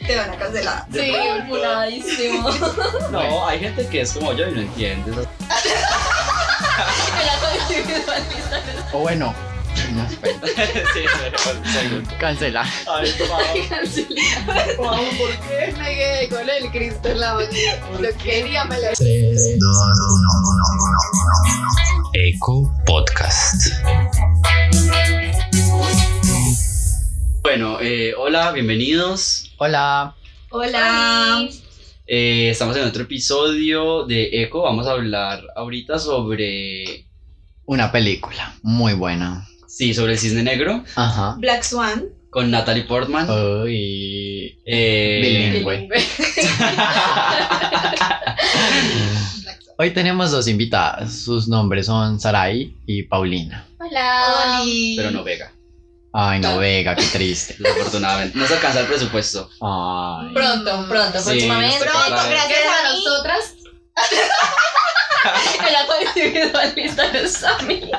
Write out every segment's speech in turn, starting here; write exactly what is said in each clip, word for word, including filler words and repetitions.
te van a cancelar. Sí, funadísimo. No, hay gente que es como yo y no entiende esas... O bueno, no, espera. Sí, sí, segundo. Cancela. Ay, Pau. Pau, ¿por qué? Me quedé con el Cristo en la boca. Lo quería, me lo... Eco Podcast. Bueno, eh, hola, bienvenidos. Hola. Hola. Eh, estamos en otro episodio de Eco. Vamos a hablar ahorita sobre... Una película muy buena. Sí, sobre el Cisne Negro Ajá. Black Swan. con Natalie Portman. Uy. Eh, Bilingüe. Hoy tenemos dos invitadas. Sus nombres son Sarai y Paulina. Hola. Oli. pero no Vega, Ay, no, Vega, qué triste. desafortunadamente. No se alcanza el presupuesto. Ay. Pronto, pronto, Sí, próximamente. nos toca Pronto, traer. gracias Gracias a a mí. nosotras. El ato individualista no es a mí.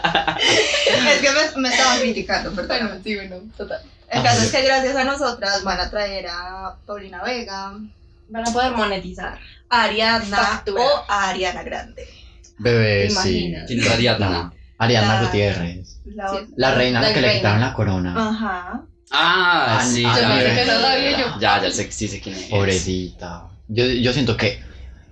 Es que me, me estaban criticando, Bueno, perdón. sí, bueno, total. El caso es que gracias a nosotras van a traer a Paulina Vega, Van a poder monetizar. a Ariadna Factura. o a Ariana Grande. Bebé, ¿Te sí. imaginas? ¿Quién es Ariadna? Ariadna La- Gutiérrez. La, Sí. La reina a la La que le reina. quitaron la corona. Ajá. Ah, Ah, sí. ah, Yo ya, pensé ya, que no sabía yo. ya, ya sé, sí sé quién es. Pobrecita. Yo, yo siento que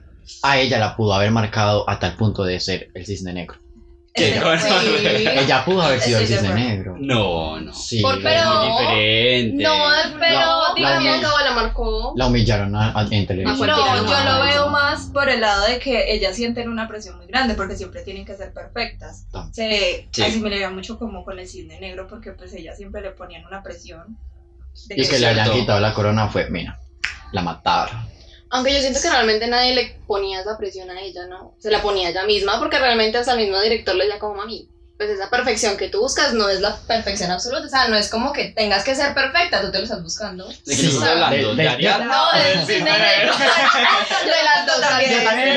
a ella la pudo haber marcado a tal punto de ser el cisne negro. ¿Qué? Ese ¿Cómo? fue- Ella pudo haber sido el Estoy de cisne acuerdo. negro. No, no. Sí. Por- pero- Es muy diferente. No, pero La- digamos la- que acabó la marcó. La humillaron a- a- en televisión. cualquiera No, no. yo lo veo más por el lado de que ellas sienten una presión muy grande porque siempre tienen que ser perfectas. Tam- Se Sí. asimilaría mucho como con el cisne negro porque pues ellas siempre le ponían una presión. de Y que le hayan cierto. quitado la corona fue, mira, la mataron. Aunque yo siento que realmente nadie le ponía esa presión a ella, ¿no? Se la ponía ella misma porque realmente hasta el mismo director le decía como mami. Pues esa perfección que tú buscas no es la perfección absoluta, o sea, no es como que tengas que ser perfecta, tú te lo estás buscando. ¿De qué Sí, estás hablando? de- ¿De de- Ariadna? No, del cisne negro. De las dos También. Yo también.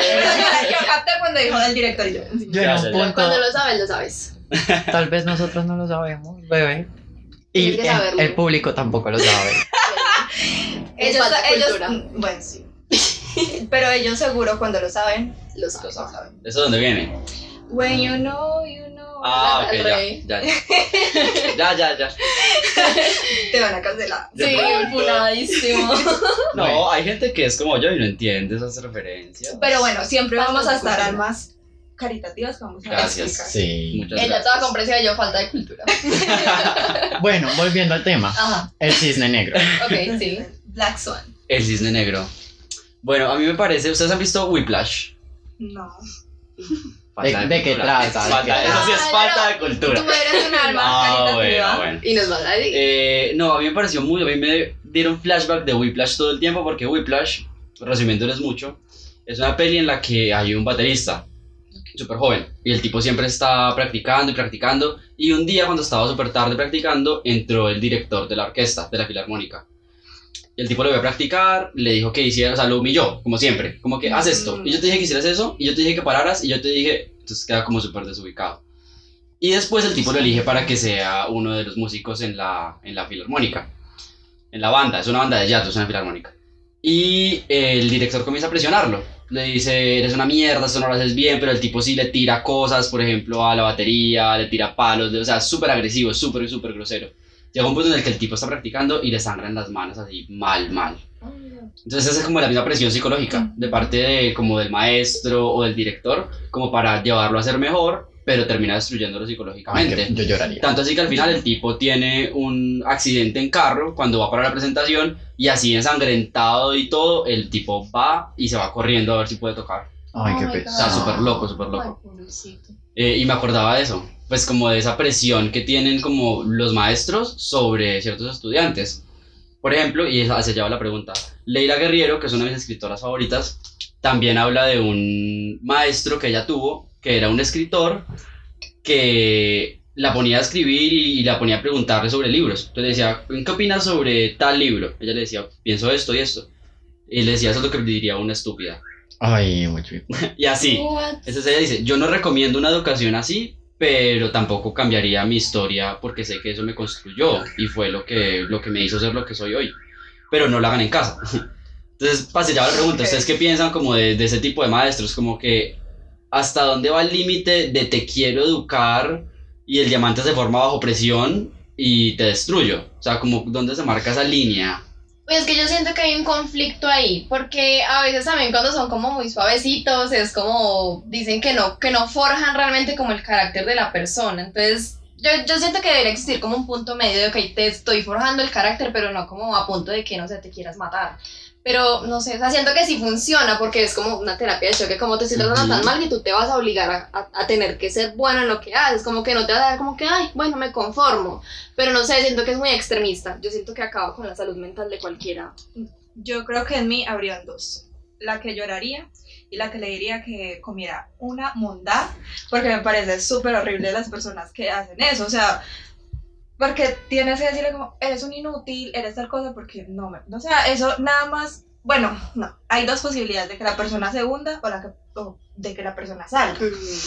Yo capté cuando dijo del director y yo. sí. Yo en Ya, un ya, ya. punto, Cuando lo sabes, lo sabes. tal vez nosotros no lo sabemos, bebé. Y Tienes que el, saberlo. el público tampoco lo sabe. Ellos, falta ellos, cultura. bueno, sí. Pero ellos seguro cuando lo saben, Lo lo sabes. saben. ¿Eso dónde viene? When you know, you know. Ah, ok, el ya, rey. ya, ya. Ya, ya, ya. Te van a cancelar. De Sí, pronto. funadísimo. No, hay gente que es como yo y no entiende esas referencias. Pero bueno, siempre vamos a Bastante estar cultura. almas caritativas, vamos a Gracias. explicar. Sí. Muchas Ella gracias. toda comprensiva y yo falta de cultura. Bueno, volviendo al tema. Ajá, El cisne negro. ok, sí. Black Swan. El cisne negro. Bueno, a mí me parece, ¿ustedes han visto Whiplash? No. ¿De- de qué cultura. trata? Falta- ¿De qué eso sí es trata? falta de cultura. Tú eres un alma Ah, caritativa. bueno, bueno. Y nos va a dar ahí. Eh, no, a mí me pareció muy, a mí me dieron flashback de Whiplash todo el tiempo porque Whiplash, resumiéndoles mucho, es una peli en la que hay un baterista súper joven y el tipo siempre está practicando y practicando y un día cuando estaba súper tarde practicando entró el director de la orquesta, de la filarmónica. Y el tipo lo vio a practicar, le dijo que hiciera, o sea, lo humilló, como siempre, como que haz esto, y yo te dije que hicieras eso, y yo te dije que pararas, y yo te dije, entonces queda como súper desubicado. Y después el tipo lo elige para que sea uno de los músicos en la, en la filarmónica, en la banda, es una banda de jazz, es una filarmónica. Y eh, el director comienza a presionarlo, le dice, eres una mierda, esto no lo haces bien, pero el tipo sí le tira cosas, por ejemplo, a la batería, le tira palos, o sea, súper agresivo, súper, súper grosero. Llega un punto en el que el tipo está practicando y le sangran las manos así, mal, mal. Entonces esa es como la misma presión psicológica de parte de, como del maestro o del director, como para llevarlo a ser mejor, pero termina destruyéndolo Ay, psicológicamente. yo, yo lloraría. Tanto así que al final el tipo tiene un accidente en carro cuando va para la presentación y así ensangrentado y todo, el tipo va y se va corriendo a ver si puede tocar. Ay, Oh qué my God. O sea, pesado. súper loco, súper Ay, loco. pobrecito. Eh, y me acordaba de eso, pues como de esa presión que tienen como los maestros sobre ciertos estudiantes. Por ejemplo, y esa- se lleva la pregunta, Leila Guerriero, que es una de mis escritoras favoritas, también habla de un maestro que ella tuvo, que era un escritor, que la ponía a escribir y, y la ponía a preguntarle sobre libros. Entonces le decía, ¿qué opinas sobre tal libro? Ella le decía, pienso esto y esto. Y le decía, eso es lo que diría una estúpida. Ay, mucho. Y así. What? Entonces ella dice, yo no recomiendo una educación así, pero tampoco cambiaría mi historia porque sé que eso me construyó y fue lo que, lo que me hizo ser lo que soy hoy. pero no lo hagan en casa. Entonces, para sellar la pregunta, Ok. ¿ustedes qué piensan como de, de ese tipo de maestros? Como que, ¿hasta dónde va el límite de te quiero educar y el diamante se forma bajo presión y te destruyo? O sea, como, ¿dónde se marca esa línea? Pues es que yo siento que hay un conflicto ahí, porque a veces también cuando son como muy suavecitos, es como, dicen que no, que no forjan realmente como el carácter de la persona. Entonces, yo, yo siento que debería existir como un punto medio de, ok, te estoy forjando el carácter, pero no como a punto de que, no sé, te quieras matar. Pero, no sé, o sea, siento que sí funciona, porque es como una terapia de choque, como te estoy tratando Ujú. tan mal que tú te vas a obligar a, a, a tener que ser bueno en lo que haces, como que no te vas a dar como que, ay, bueno, me conformo. Pero no sé, siento que es muy extremista. Yo siento que acaba con la salud mental de cualquiera. Yo creo que en mí habrían dos. La que lloraría y la que le diría que comiera una mondad, porque me parece súper horrible las personas que hacen eso. O sea, porque tienes que decirle como, eres un inútil, eres tal cosa, porque no me... O sea, eso nada más... Bueno, no. Hay dos posibilidades, de que la persona se hunda o, la que, o de que la persona salga.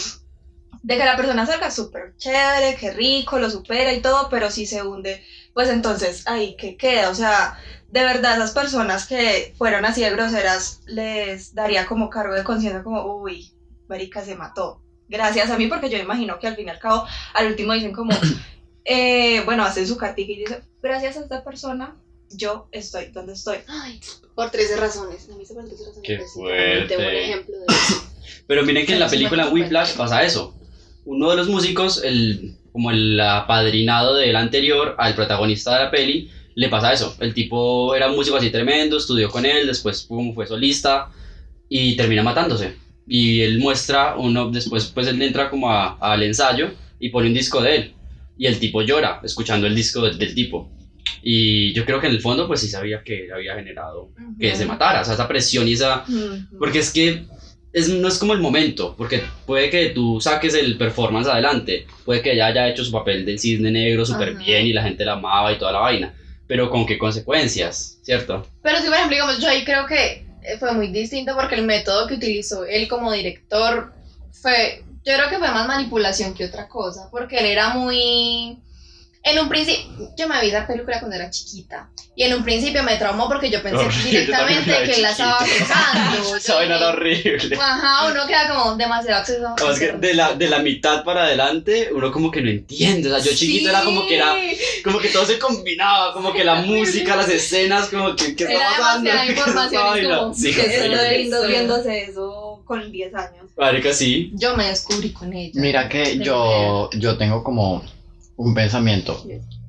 De que la persona salga súper chévere, que rico, lo supera y todo, pero si se hunde, pues entonces ahí que queda. O sea, de verdad esas personas que fueron así de groseras les daría como cargo de conciencia como, uy, marica se mató. Gracias a mí, porque yo me imagino que al fin y al cabo, al último dicen como, eh, bueno, hacen su cartica y dicen, gracias a esta persona, yo estoy donde estoy. Ay, por trece razones. A mí se por trece razones. Qué es literalmente fuerte. un ejemplo de eso. Pero miren que en la Sí, sí, película me Whiplash pasa eso. Uno de los músicos, el, como el apadrinado del anterior al protagonista de la peli, le pasa eso. El tipo era un músico así tremendo, estudió con él, después pum, fue solista y termina matándose. Y él muestra, uno después pues él entra como a- al ensayo y pone un disco de él. Y el tipo llora escuchando el disco del, del tipo. Y yo creo que en el fondo pues sí sabía que él había generado que se matara. O sea, esa presión y esa... Ujú. Porque es que es, no es como el momento, porque puede que tú saques el performance adelante, puede que ella haya hecho su papel del cisne negro súper Ajá. bien y la gente la amaba y toda la vaina, pero con qué consecuencias, ¿cierto? Pero sí, por ejemplo, digamos, yo ahí creo que eh, fue muy distinto porque el método que utilizó él como director fue, yo creo que fue más manipulación que otra cosa, porque él era muy... En un principio, yo me vi esa película cuando era chiquita y en un principio me traumó porque yo pensé Horrible, yo también directamente la vi que él la estaba chiquito. acusando. Esa vaina era horrible. Ajá, uno queda como demasiado acceso. No, es que de la, de la mitad para adelante uno como que no entiende, o sea, yo chiquito era como que era, como que todo se combinaba, como que la música, las escenas, como que, ¿qué está Era pasando? demasiada ¿Qué es información, esta es vaina? como, Sí, ¿qué es Eso lo de de lindo esto? viéndose eso con diez años. marica, sí. Yo me descubrí con ella. Mira que yo, yo tengo como un pensamiento.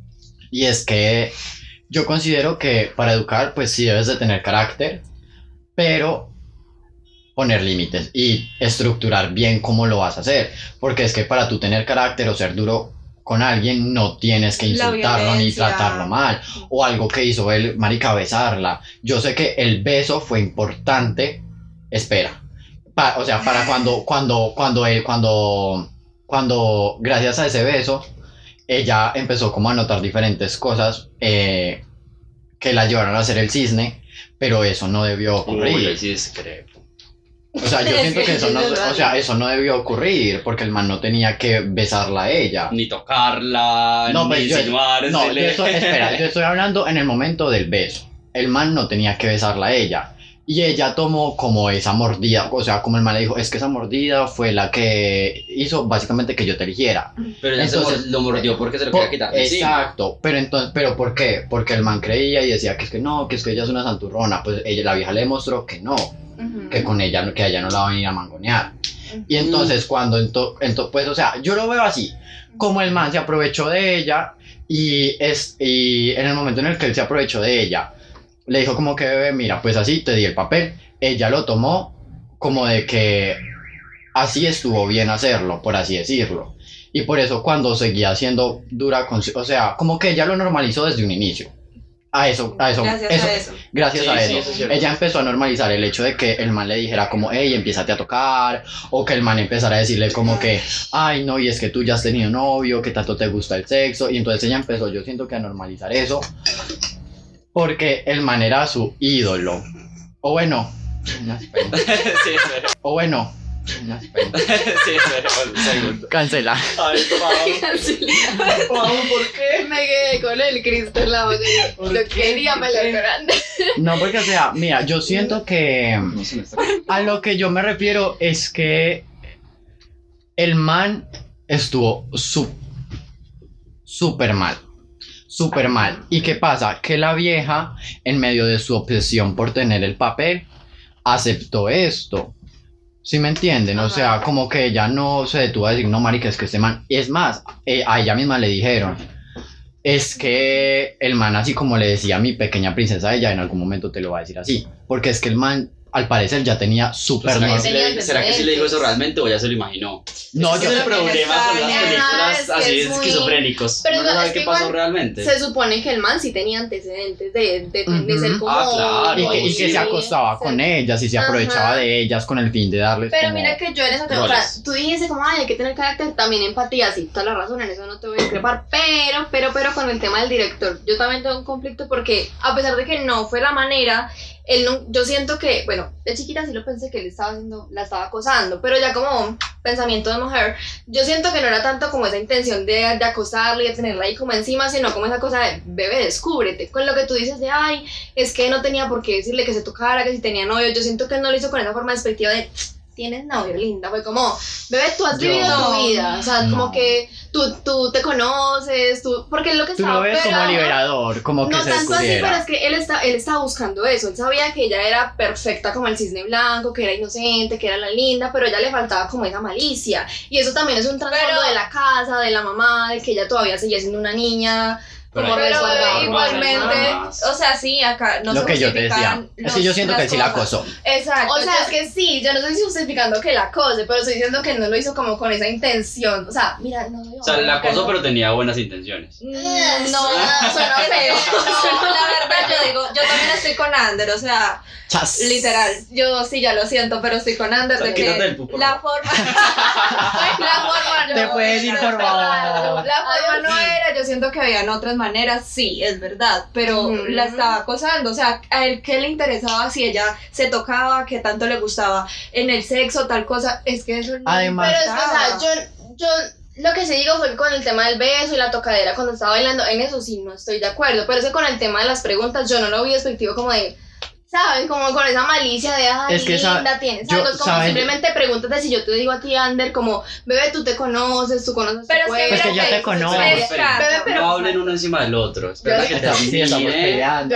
Y es que yo considero que para educar, pues sí debes de tener carácter, pero poner límites y estructurar bien cómo lo vas a hacer. Porque es que para tú tener carácter o ser duro con alguien, no tienes que La insultarlo ni violencia. tratarlo mal. O algo que hizo él, marica, besarla. Yo sé que el beso fue importante. Espera. Pa- o sea, para cuando, cuando, cuando él, cuando, cuando, gracias a ese beso, ella empezó como a notar diferentes cosas eh, que la llevaron a hacer el cisne, pero eso no debió ocurrir. Uy, sí discrepo. O sea, yo siento que eso no, o sea, eso no debió ocurrir porque el man no tenía que besarla a ella. Ni tocarla, No, ni pues yo- insinuar. No, yo estoy, espera, yo estoy hablando en el momento del beso. El man no tenía que besarla a ella. Y ella tomó como esa mordida, o sea, como el man le dijo, es que esa mordida fue la que hizo básicamente que yo te eligiera. Pero ella se Entonces, mor- lo mordió porque se lo Por- quería quitar de encima. exacto, pero entonces, pero ¿por qué? Porque el man creía y decía que es que no, que es que ella es una santurrona, pues ella, la vieja le demostró que no, Ujú. que con ella, que a ella no la va a venir a mangonear. Y entonces cuando, ento, ento- pues o sea, yo lo veo así, como el man se aprovechó de ella y, es, y en el momento en el que él se aprovechó de ella, le dijo como que bebé, mira, pues así te di el papel, ella lo tomó como de que así estuvo bien hacerlo, por así decirlo. Y por eso cuando seguía siendo dura, con, o sea, como que ella lo normalizó desde un inicio. A eso, a eso, Gracias eso, a eso. gracias Sí, a sí, eso. eso es cierto. Ella empezó a normalizar el hecho de que el man le dijera como, hey, empiézate a tocar, o que el man empezara a decirle como que, ay, no, y es que tú ya has tenido novio, que tanto te gusta el sexo, y entonces ella empezó, yo siento que a normalizar eso, porque el man era su ídolo. O bueno, no, espera. Sí, sí. o bueno, Unas penas. Sí, esperemos un segundo. Cancela. Ay, Pau. Pau, ¿por qué? Me quedé con el Cristo en la boca. ¿Por Lo qué? quería ¿Por pelear qué? grande. No, porque o sea, mira, yo siento que No se me está... a lo que yo me refiero es que el man estuvo su- súper mal. Súper mal. ¿Y qué pasa? Que la vieja, en medio de su obsesión por tener el papel, aceptó esto. ¿Sí me entienden? O Ajá. sea, como que ella no se detuvo a decir, no, marica, es que este man... Es más, eh, a ella misma le dijeron, es que el man, así como le decía a mi pequeña princesa, ella en algún momento te lo va a decir así. Porque es que el man, al parecer, ya tenía súper... ¿Será, que normal- sí le, ¿Será que sí le dijo eso realmente o ya se lo imaginó? No, Ese yo es el sé- problema con las Ah, películas es que así es muy- esquizofrénicos. Pero Uno no no, sabe es qué que pasó igual realmente. Se supone que el man sí tenía antecedentes de, de, de, de ser Ujú. como... Ah, claro, Y que, y que sí. se acostaba Sí. con ellas y se Ajá. aprovechaba de ellas con el fin de darles Pero como- mira que yo en esa temporada, roles. tú dijiste como, ay, hay que tener carácter, también empatía, sí, toda la razón, en eso no te voy a discrepar, pero, pero, pero con el tema del director, yo también tengo un conflicto porque a pesar de que no fue la manera, él no, yo siento que, bueno, de chiquita sí lo pensé que él estaba haciendo, la estaba acosando, pero ya como pensamiento de mujer, yo siento que no era tanto como esa intención de, de acosarla y de tenerla ahí como encima, sino como esa cosa de, bebé, descúbrete, con lo que tú dices de, ay, es que no tenía por qué decirle que se tocara, que si tenía novio, yo siento que él no lo hizo con esa forma despectiva de, tienes novio, linda, fue como, bebé, tú has Yo- vivido tu No. vida, o sea, No. como que tú, tú te conoces, tú, porque es lo que Tú estaba lo ves como pegado. liberador, como que No se tanto así, pero descubriera. es que él, está, él estaba buscando eso. Él sabía que ella era perfecta como el cisne blanco, que era inocente, que era la linda, pero a ella le faltaba como esa malicia. Y eso también es un trasfondo Pero- de la casa, de la mamá, de que ella todavía seguía siendo una niña. Pero como hay Pero resguardada, formas, igualmente, hay formas. o sea, sí, acá no Lo se que yo te decía. justifican Es que yo los- siento que las él sí la cosas. acosó. Exacto. O sea, yo- es que sí, yo no estoy justificando que la cose, pero estoy diciendo que no lo hizo como con esa intención. O sea, mira, no soy O sea, la acosó, no. pero tenía buenas intenciones. Mm, No, no, suena feo. No, la verdad yo digo, yo también estoy con Ander, o sea, Chas. literal, yo sí ya lo siento, pero estoy con Ander O sea, de quítate que el pupo, la forma, la forma Te no, puedes ir, por favor. la forma no era, yo siento que habían otras maneras, sí, es verdad, pero Ujú. la estaba acosando, o sea, a él qué le interesaba si ella se tocaba, qué tanto le gustaba en el sexo, tal cosa, es que eso no Además- Pero es que, o sea, importaba. yo, yo lo que sí digo fue que con el tema del beso y la tocadera cuando estaba bailando, en eso sí no estoy de acuerdo. Pero es que con el tema de las preguntas, yo no lo vi despectivo como de, ¿saben? Como con esa malicia de, ay, Es que esa- linda, tienes yo- algo. Es como ¿saben? simplemente pregúntate si yo te digo a ti, Ander, como, bebé, tú te conoces, tú conoces Pero tu es que cuerpo. Pues que ya te espérate, conoces. Espera, espera, espera. Bebé, pero- No hablen uno encima del otro. Espera Ya- que Está- sí, estamos termine. peleando.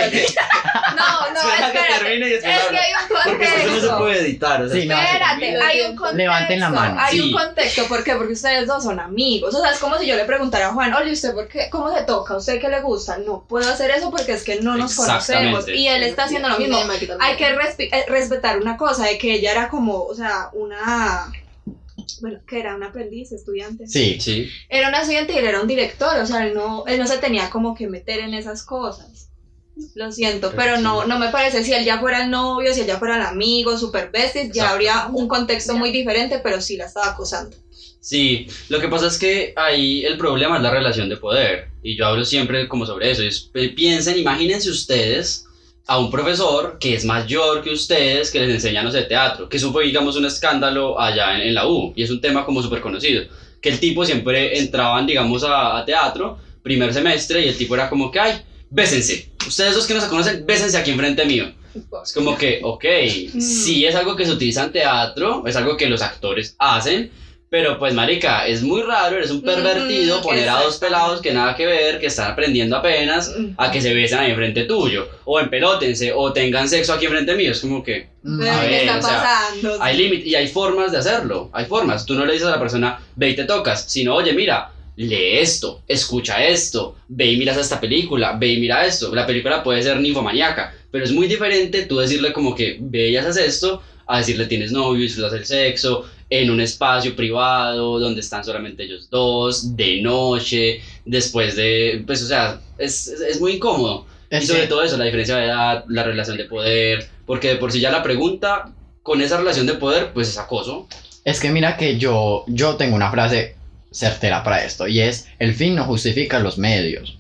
No, no, Espera que espérate. termine y después Es que habla. hay un Porque esto no se contexto. puede editar. O sea, Sí, no, Espérate, sí. hay un contexto. Levanten la mano. Hay Sí. un contexto, ¿por qué? Porque ustedes dos son amigos. O sea, es como si yo le preguntara a Juan, oye, ¿usted por qué? ¿Cómo se toca? ¿Usted qué le gusta? No puedo hacer eso porque es que no nos Exactamente. conocemos. Y él está haciendo lo mismo. Hay que respe- eh, respetar una cosa, de que ella era como, o sea, una... Bueno, que era una aprendiz, estudiante. Sí. Sí. Era un estudiante y él era un director, o sea, él no, él no se tenía como que meter en esas cosas. Lo siento, Pero pero sí. no, no me parece, si él ya fuera el novio, si él ya fuera el amigo, super besties, ya Exacto. habría un contexto muy diferente, pero sí la estaba acosando. Sí, lo que pasa es que ahí el problema es la relación de poder. Y yo hablo siempre como sobre eso. Es, eh, piensen, imagínense ustedes a un profesor que es mayor que ustedes, que les enseña, no sé, teatro, que eso fue, digamos, un escándalo allá en, en la U, y es un tema como súper conocido, que el tipo siempre entraban, digamos, a, a teatro, primer semestre, y el tipo era como que, ay, bésense, ustedes dos que no se conocen, bésense aquí enfrente mío. Es como que, ok, Mm. sí es algo que se utiliza en teatro, es algo que los actores hacen, pero pues marica, es muy raro, eres un pervertido Mm, poner a dos exactamente. pelados que nada que ver, que están aprendiendo apenas, a que se besen ahí enfrente tuyo, o empelótense, o tengan sexo aquí enfrente mío, es como que Mm, Pero, a ¿qué ver, está o sea, pasando? hay límites, y hay formas de hacerlo, hay formas, tú no le dices a la persona, ve y te tocas, sino, oye, mira, lee esto, escucha esto, ve y miras esta película, ve y mira esto, la película puede ser ninfomaníaca, pero es muy diferente tú decirle como que, ve y haces esto, a decirle tienes novio y disfrutas el sexo, en un espacio privado, donde están solamente ellos dos, de noche, después de, pues, o sea, es, es, es muy incómodo. Y Es sobre que- todo eso, la diferencia de edad, la relación de poder, porque de por sí ya la pregunta, con esa relación de poder, pues es acoso. Es que mira que yo, yo tengo una frase certera para esto y es, el fin no justifica los medios.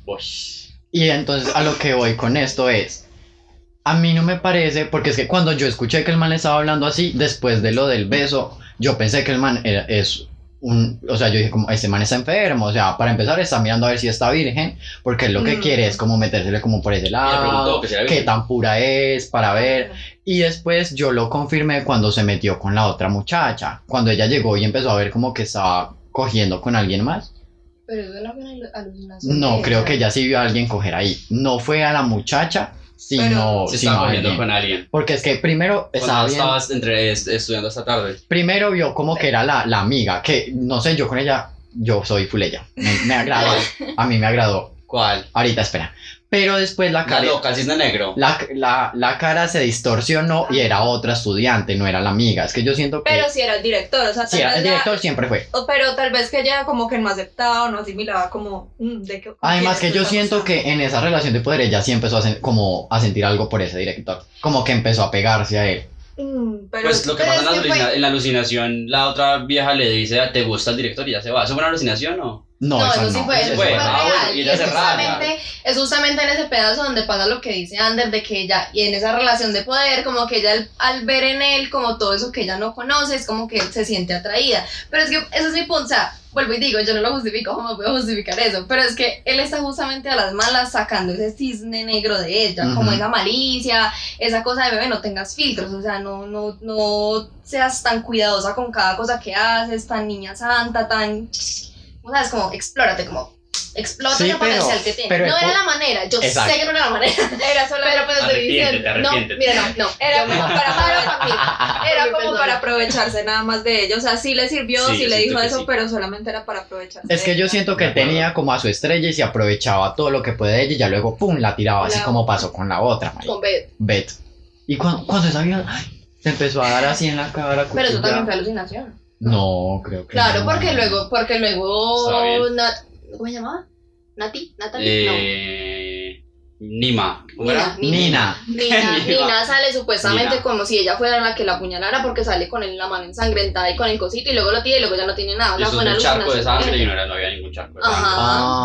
Y entonces a lo que voy con esto es, a mí no me parece, porque es que cuando yo escuché que el man estaba hablando así, después de lo del beso, yo pensé que el man era, es un, o sea, yo dije como, este man está enfermo, o sea, para empezar está mirando a ver si está virgen, porque lo que Mm. quiere es como metérsele como por ese Y le preguntó lado, que si era qué virgen. tan pura es, para ver, y después yo lo confirmé cuando se metió con la otra muchacha, cuando ella llegó y empezó a ver como que estaba cogiendo con alguien más. Pero eso no fue una alu- alucinación. No, de creo ella. que ella sí vio a alguien coger ahí, no fue a la muchacha, sino, Pero- Se sino estaba a cogiendo alguien. con alguien. Porque es que primero estaba Cuando bien, estabas entre, est- estudiando esta tarde. primero vio como que era la, la amiga, que no sé, yo con ella, yo soy full ella, me, me agradó, a mí me agradó, ¿Cuál? ahorita espera, pero después la La cara, loca, el cisne negro. la, la, la cara se distorsionó y era otra estudiante, no era la amiga, es que yo siento que, Pero si era el director, o sea, sí, tal el vez la- director siempre fue. o- pero tal vez que ella como que no aceptaba o no asimilaba como mm, de que... Además ¿quién que yo está siento pasando? que en esa relación de poder ella sí empezó a, sen- como a sentir algo por ese director, como que empezó a pegarse a él. Mm, pero Pues lo que pero pasa en es la, que fue- alucina- en la alucinación, la otra vieja le dice, ¿te gusta el director? Y ya se va. ¿Eso fue una alucinación o? No, No, eso eso sí no. fue, eso eso fue. fue Ah, real. bueno, y y ella es se raya. justamente, es justamente en ese pedazo donde pasa lo que dice Ander, de que ella, y en esa relación de poder, como que ella al, al ver en él como todo eso que ella no conoce, es como que se siente atraída. Pero es que ese es mi punto, o sea, vuelvo y digo, yo no lo justifico, ¿cómo puedo justificar eso? Pero es que él está justamente a las malas sacando ese cisne negro de ella, como Ujú. esa malicia, esa cosa de bebé, no tengas filtros, o sea, no, no, no seas tan cuidadosa con cada cosa que haces, tan niña santa, tan... O sea, es como, explórate, como, explota Sí, ese pero- potencial que tienes. pero no el era po- la manera, yo Exacto. sé que no era la manera, Era solo pero pues estoy Arrepiéntete, diciendo, no, arrepiéntete. mira, no, no, Era yo me- como para, para, para era Mi como persona. para aprovecharse nada más de ella. O sea, sí le sirvió, Sí, sí, yo le siento dijo que eso, sí. pero solamente era para aprovecharse. Es que de yo ella. siento que De acuerdo. tenía como a su estrella y se aprovechaba todo lo que puede de ella y ya luego pum la tiraba, así La- como pasó con la otra, marica. con Beth. Beth. Y cuando, cuando esa vieja, ay, se empezó a dar así en la cara. Pero eso cuchilla. también fue alucinación. No, creo que Claro, no. porque luego, porque Está luego, bien. Nat, ¿cómo se llamaba? Nati, Natalie, Eh, Nima. ¿Cómo era? Nina. no. Nina, Nina. Nina sale supuestamente Nina. como si ella fuera la que la apuñalara porque sale con el- la mano ensangrentada y con el cosito y luego lo tira y luego ya no tiene nada. O Y sea, eso fue es una un charco de alucinación. sangre y no, era, no había ningún charco de Ajá. sangre.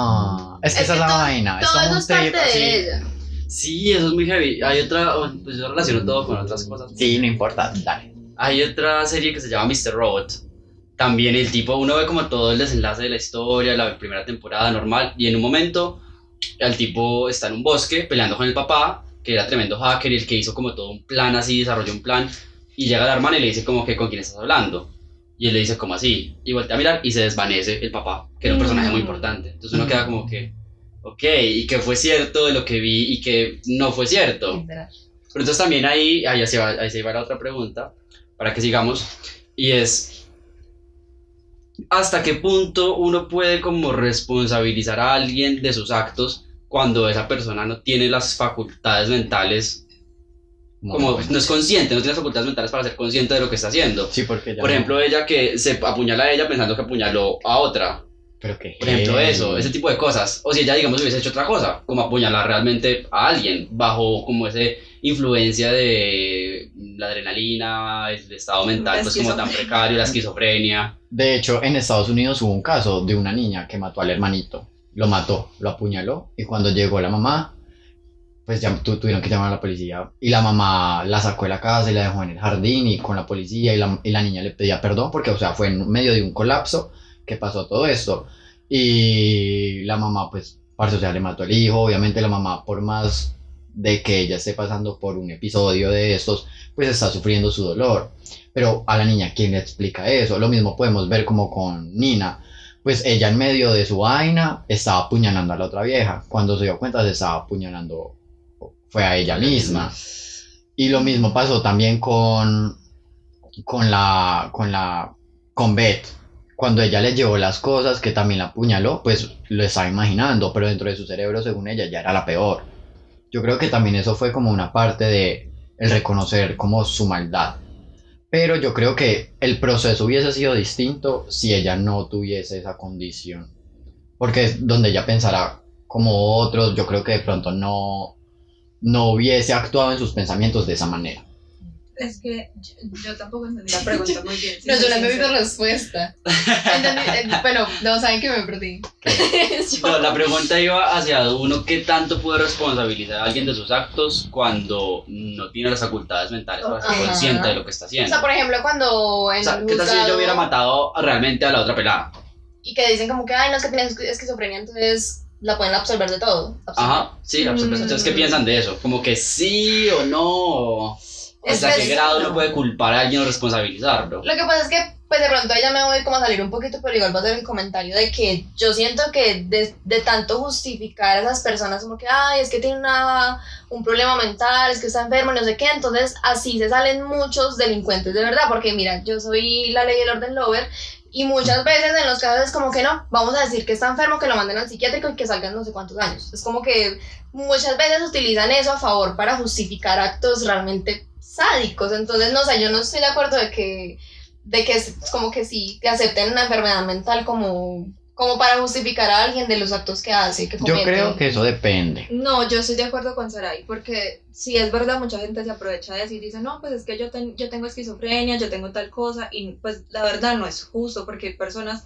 Ah, es que Es esa que es la todo- vaina. Es Todo como eso un es parte trip de así. ella. Sí, eso es muy heavy. Hay otra, pues yo relaciono todo con otras cosas. Sí, no importa, dale. Hay otra serie que se llama míster Robot. También el tipo, uno ve como todo el desenlace de la historia, la primera temporada normal, y en un momento el tipo está en un bosque peleando con el papá, que era tremendo hacker y el que hizo como todo un plan así, desarrolló un plan, y llega la hermana y le dice como que con quién estás hablando. Y él le dice como así, y voltea a mirar y se desvanece el papá, que era un personaje muy importante. Entonces uno queda como que, ok, y que fue cierto de lo que vi y que no fue cierto. Literal. Pero entonces también ahí, ahí, se va, ahí se va la otra pregunta, para que sigamos, y es, ¿hasta qué punto uno puede como responsabilizar a alguien de sus actos cuando esa persona no tiene las facultades mentales, como bueno. no es consciente, no tiene las facultades mentales para ser consciente de lo que está haciendo? Sí, porque ya Por no- ejemplo, ella que se apuñala a ella pensando que apuñaló a otra. Pero que Por ejemplo, heavy. eso, ese tipo de cosas. O si ella, digamos, hubiese hecho otra cosa, como apuñalar realmente a alguien, bajo como ese influencia de la adrenalina, el estado mental, La pues como tan esquizofrenia. precario, la esquizofrenia. De hecho, en Estados Unidos hubo un caso de una niña que mató al hermanito. Lo mató, lo apuñaló. Y cuando llegó la mamá, pues ya tu- tuvieron que llamar a la policía. Y la mamá la sacó de la casa y la dejó en el jardín y con la policía. Y la, y la niña le pedía perdón porque, o sea, fue en medio de un colapso que pasó todo esto. Y la mamá, pues, parce, o sea, le mató al hijo. Obviamente la mamá, por más de que ella esté pasando por un episodio de estos, pues está sufriendo su dolor. Pero a la niña, ¿quién le explica eso? Lo mismo podemos ver como con Nina. Pues ella en medio de su vaina estaba apuñalando a la otra vieja. Cuando se dio cuenta se estaba apuñalando, fue a ella misma. Y lo mismo pasó también con, con la, con la, con Beth. Cuando ella le llevó las cosas que también la apuñaló, pues lo estaba imaginando, pero dentro de su cerebro, según ella, ya era la peor. Yo creo que también eso fue como una parte de el reconocer como su maldad. Pero yo creo que el proceso hubiese sido distinto si ella no tuviese esa condición. Porque es donde ella pensara como otros, yo creo que de pronto no, no hubiese actuado en sus pensamientos de esa manera. Es que yo, yo tampoco entendí la pregunta muy bien. No, sí, yo no sí, entendí sí. tu respuesta. Entendí, eh, bueno, no, saben que me perdí. Yo- No, la pregunta iba hacia uno qué tanto puede responsabilizar a alguien de sus actos cuando no tiene las facultades mentales para ser Ajá. consciente de lo que está O haciendo. sea, por ejemplo, cuando en O sea, el ¿qué tal si juzgado- yo hubiera matado realmente a la otra pelada? y que dicen como que, ay, no, es que tienes esquizofrenia, entonces la pueden absolver de todo. absolver. Ajá, sí, la absorción. Mm. Entonces, ¿qué piensan de eso? Como que sí o no. Es ¿Hasta que qué es- grado uno puede culpar a alguien o responsabilizarlo? Lo que pasa es que, pues de pronto ella me voy como a salir un poquito, pero igual va a hacer el comentario de que yo siento que de, de tanto justificar a esas personas como que, ay, es que tiene una, un problema mental, es que está enfermo, no sé qué, entonces así se salen muchos delincuentes de verdad, porque mira, yo soy la ley y el orden lover, y muchas veces en los casos es como que no, vamos a decir que está enfermo, que lo manden al psiquiátrico y que salgan no sé cuántos años. Es como que muchas veces utilizan eso a favor para justificar actos realmente sádicos. Entonces, no sé, yo no estoy de acuerdo de que, de que es como que sí, que acepten una enfermedad mental como, como para justificar a alguien de los actos que hace, que Yo comete. creo que eso depende. No, yo estoy de acuerdo con Sarai, porque si es verdad, mucha gente se aprovecha de eso y dice, no, pues es que yo, ten- yo tengo esquizofrenia, yo tengo tal cosa, y pues la verdad no es justo, porque hay personas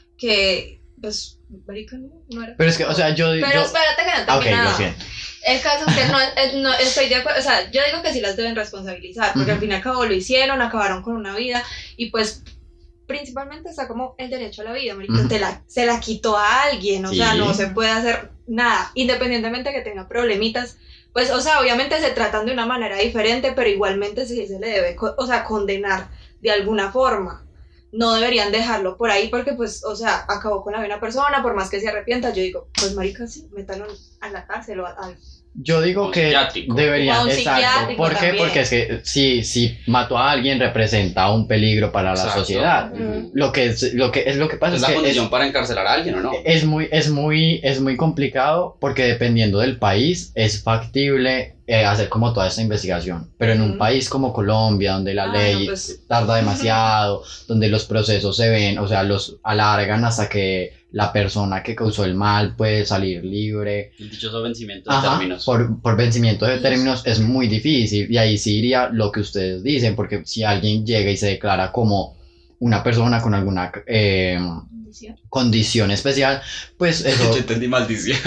que, pues, marica, no, no era. Pero es que, o sea, yo... Pero yo... espérate que no Ah, ok, termine lo nada. siento. El caso es que no, es- no estoy de acuerdo, o sea, yo digo que sí las deben responsabilizar, porque al Ujú. fin y al cabo lo hicieron, acabaron con una vida, y pues principalmente está como el derecho a la vida, marica, Ujú. te la, se la quitó a alguien, o sea, Sí. no se puede hacer nada, independientemente que tenga problemitas, pues, o sea, obviamente se tratan de una manera diferente, pero igualmente sí se le debe, co- o sea, condenar de alguna forma. No deberían dejarlo por ahí porque, pues, o sea, acabó con la vida de una persona, por más que se arrepienta, yo digo, pues, marica, sí, métanlo a la cárcel o a- al... Yo digo Un que psiquiátrico. O debería, un exacto. psiquiátrico ¿Por qué? también. Porque es que si, si mató a alguien representa un peligro para la Exacto. sociedad. Ujú. Lo que es, lo que es lo que pasa ¿Es es la que condición es, para encarcelar a alguien o no? es muy, es muy, es muy complicado porque dependiendo del país es factible eh, hacer como toda esta investigación. Pero en un Ujú. país como Colombia, donde la Ah, ley no, pues. tarda demasiado, donde los procesos se ven, o sea, los alargan hasta que la persona que causó el mal puede salir libre. El dichoso vencimiento de Ajá, términos. por, por vencimiento de términos es muy difícil y ahí sí iría lo que ustedes dicen, porque si alguien llega y se declara como una persona con alguna eh, condición especial, pues Yo eso entendí maldición.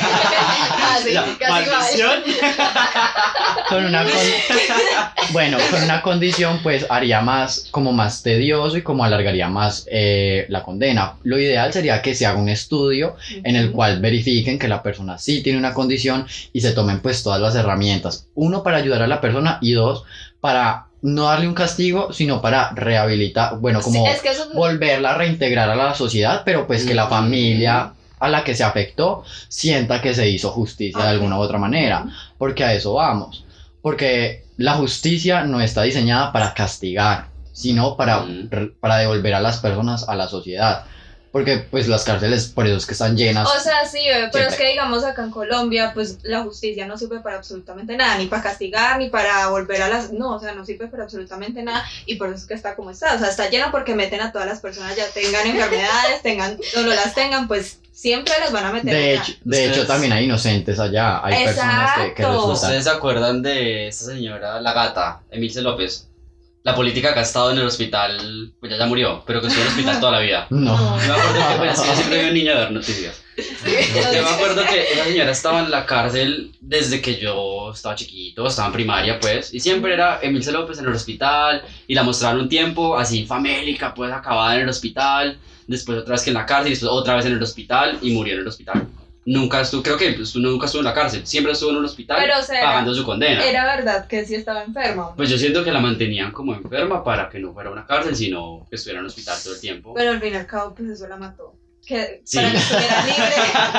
Ah, sí, Ya, casi maldición. con una con- bueno, con una condición pues haría más como más tedioso y como alargaría más eh, la condena. Lo ideal sería que se haga un estudio en el cual verifiquen que la persona sí tiene una condición y se tomen pues todas las herramientas. Uno, para ayudar a la persona y dos, para no darle un castigo, sino para rehabilitar, bueno, como Sí, es que eso es- volverla a reintegrar a la sociedad, pero pues que la Mm. familia a la que se afectó sienta que se hizo justicia de alguna u otra manera, porque a eso vamos. Porque la justicia no está diseñada para castigar, sino para, Mm. para devolver a las personas a la sociedad. Porque pues las cárceles por eso es que están llenas. O sea, sí, bebé, pero Siempre. es que digamos acá en Colombia, pues la justicia no sirve para absolutamente nada, ni para castigar, ni para volver a las... No, o sea, no sirve para absolutamente nada, y por eso es que está como está, o sea, está llena porque meten a todas las personas, ya tengan enfermedades, tengan, o no las tengan, pues siempre las van a meter De allá. hecho, de hecho Ustedes- también hay inocentes allá, hay personas que, que Exacto. resultan... ¿Ustedes se acuerdan de esta señora, la gata, Emilce López? La política que ha estado en el hospital, pues ya, ya murió, pero que estuvo en el hospital toda la vida. No. Yo me acuerdo que, pues, yo siempre vi un niño a ver noticias. Yo me acuerdo que esa señora estaba en la cárcel desde que yo estaba chiquito, estaba en primaria, pues, y siempre era Emilce López en el hospital, y la mostraron un tiempo así famélica, pues, acabada en el hospital, después otra vez que en la cárcel, y después otra vez en el hospital, y murió en el hospital. Nunca estuvo, creo que pues, nunca estuvo en la cárcel, siempre estuvo en un hospital Pero, o sea, pagando su condena. Era verdad que sí estaba enferma. Pues yo siento que la mantenían como enferma para que no fuera a una cárcel, sino que estuviera en un hospital todo el tiempo. Pero al fin y al cabo, pues eso la mató. Que, Sí. Para que estuviera libre.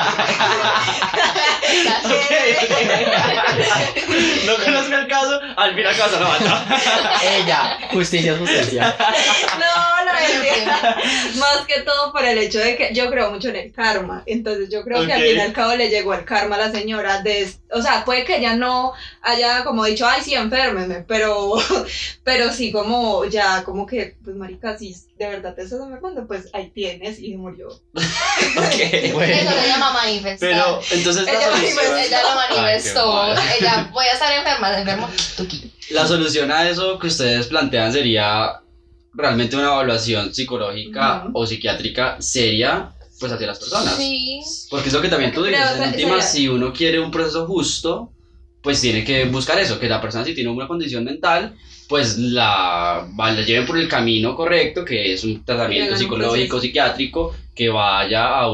No conozco el caso, al fin y al cabo se la mató. Ella, justicia es justicia. No, no es Más que todo por el hecho de que yo creo mucho en el karma. Entonces yo creo que al Ok. fin y al cabo le llegó el karma a la señora. De, o sea, puede que ella no haya como dicho, ay, sí, enférmeme, pero, pero sí como ya, como que, pues marica, si de verdad te estás enfermando, pues ahí tienes y murió. Ok. Bueno. Eso se llama manifestar. Pero entonces la Ella solución, manifestó. Ella lo manifestó. Ay, qué Ella, voy a estar enferma, se enfermo. Tuki. la solución a eso que ustedes plantean sería realmente una evaluación psicológica Ujú. o psiquiátrica seria pues hacia las personas. Sí. Porque es lo que también tú Pero, dices, o sea, en últimas, sería- si uno quiere un proceso justo, pues tiene que buscar eso, que la persona si tiene una condición mental, pues la, va- la lleven por el camino correcto, que es un tratamiento Lleven un psicológico, proceso. psiquiátrico, que vaya a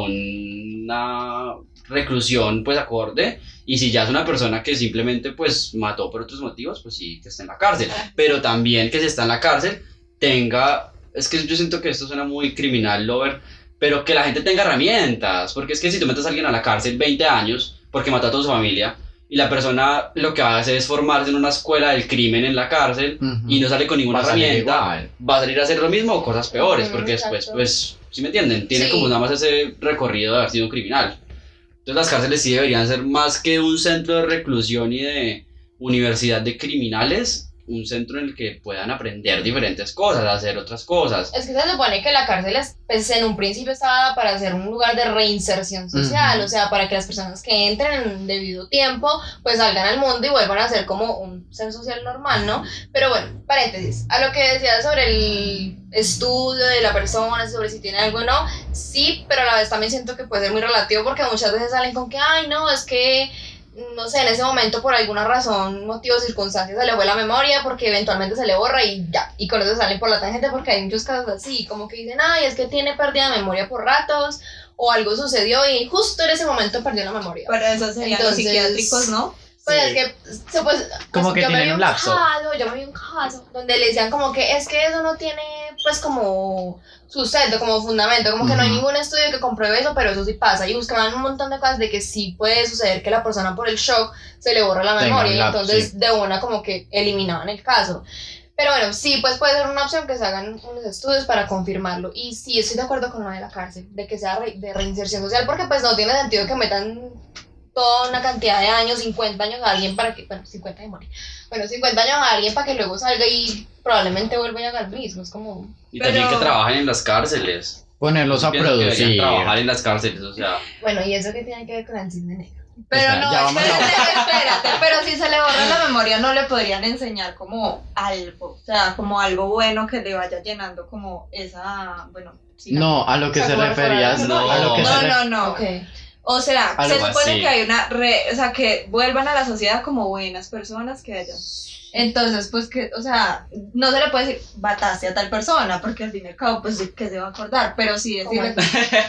una reclusión pues acorde, y si ya es una persona que simplemente pues mató por otros motivos, pues sí, que esté en la cárcel, pero también que si está en la cárcel tenga, es que yo siento que esto suena muy criminal, lover, pero que la gente tenga herramientas, porque es que si tú metes a alguien a la cárcel veinte años porque mató a toda su familia y la persona lo que hace es formarse en una escuela del crimen en la cárcel Ujú. y no sale con ninguna Va a salir herramienta, igual. va a salir a hacer lo mismo o cosas peores, Ujú, porque después, exacto. pues, ¿sí me entienden? Tiene Sí. como nada más ese recorrido de haber sido un criminal. Entonces las cárceles sí deberían ser más que un centro de reclusión y de universidad de criminales, un centro en el que puedan aprender diferentes cosas, hacer otras cosas. Es que se supone que la cárcel es, pues, en un principio estaba dada para ser un lugar de reinserción social, Ujú. o sea, para que las personas que entren en debido tiempo, pues salgan al mundo y vuelvan a ser como un ser social normal, ¿no? Pero bueno, paréntesis, a lo que decías sobre el estudio de la persona, sobre si tiene algo o no, sí, pero a la vez también siento que puede ser muy relativo porque muchas veces salen con que, ay, no, es que no sé, en ese momento por alguna razón, motivo, circunstancias se le fue la memoria porque eventualmente se le borra y ya, y con eso salen por la tangente porque hay muchos casos así, como que dicen, ay, es que tiene pérdida de memoria por ratos o algo sucedió y justo en ese momento perdió la memoria. Para eso serían Entonces- los psiquiátricos, ¿no? Pues Sí. es que, se, pues, Como pues, que yo me tienen vi un lapso. Caso, yo me vi un caso donde le decían como que es que eso no tiene, pues, como sustento, como fundamento, como que no hay Ujú. ningún estudio que compruebe eso, pero eso sí pasa. Y buscaban un montón de cosas de que sí puede suceder que la persona por el shock se le borra la Tenga memoria un y lapso, entonces sí. de una como que eliminaban el caso. Pero bueno, sí, pues puede ser una opción que se hagan unos estudios para confirmarlo. Y sí, estoy de acuerdo con lo de la cárcel, de que sea re- de reinserción social, porque pues no tiene sentido que metan toda una cantidad de años, cincuenta años a alguien para que, bueno, cincuenta de morir, bueno, cincuenta años a alguien para que luego salga y probablemente vuelva y haga lo mismo, es como... Y Pero- también que trabajen en las cárceles. Ponerlos a Pienso que deberían producir. trabajar en las cárceles, o sea, Bueno, ¿y eso qué tiene que ver con el cisne negro? Pero Espera, no, ya vamos a- espérate, espérate, pero si se le borra la memoria no le podrían enseñar como algo, o sea, como algo bueno que le vaya llenando como esa, bueno, sí, la- No, a lo que O sea, se como referías. no, a lo que se no, re- no, no, Ok. o sea, se Algo supone así. que hay una, re- o sea, que vuelvan a la sociedad como buenas personas que hayan. Entonces, pues que, o sea, no se le puede decir mataste a tal persona, porque al fin y al cabo, pues que se va a acordar, pero sí decirle, Yo